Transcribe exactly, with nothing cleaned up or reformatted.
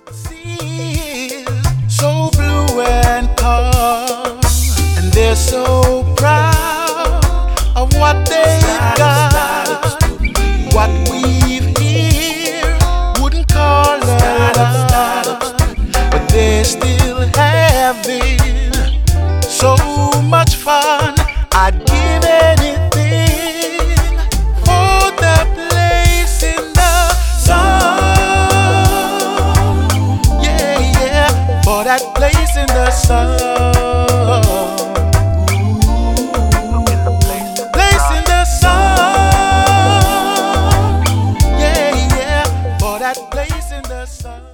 Sea is so blue and calm, and they're so proud of what they got. What we've here wouldn't call love, but they're still having so much fun. I'd give anything for the place in the sun. Yeah, yeah, for that place in the sun. Place in the sun. Yeah, yeah, for that place in the sun.